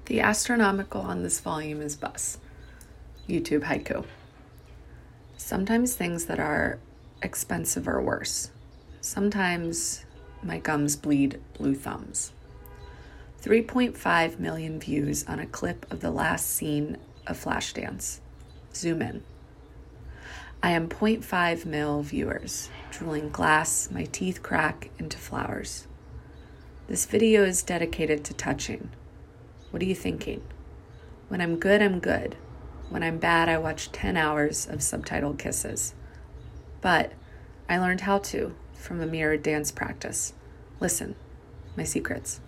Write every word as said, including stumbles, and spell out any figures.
The astronomical on this volume is bus. YouTube haiku. Sometimes things that are expensive are worse. Sometimes my gums bleed blue thumbs. three point five million views on a clip of the last scene of Flashdance. Zoom in. I am zero point five mil viewers, drooling glass, my teeth crack into flowers. This video is dedicated to touching. What are you thinking? When I'm good, I'm good. When I'm bad, I watch ten hours of subtitled kisses. But I learned how to from a mirrored dance practice. Listen, my secrets.